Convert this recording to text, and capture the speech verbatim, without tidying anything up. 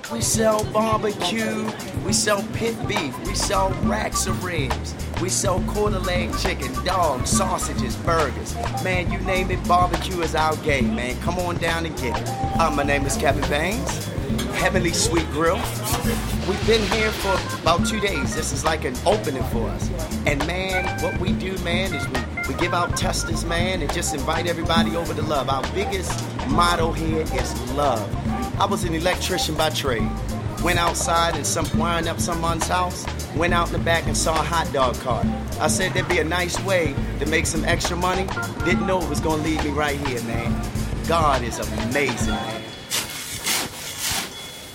We sell barbecue, we sell pit beef, we sell racks of ribs, we sell quarter leg chicken, dogs, sausages, burgers. Man, you name it, barbecue is our game, man. Come on down and get it. Uh, my name is Kevin Baines, Heavenly Sweet Grill. We've been here for about two days. This is like an opening for us. And man, what we do, man, is we, we give out testers, man, and just invite everybody over to love. Our biggest motto here is love. I was an electrician by trade. Went outside and some wiring up someone's house. Went out in the back and saw a hot dog cart. I said there'd be a nice way to make some extra money. Didn't know it was gonna lead me right here, man. God is amazing, man.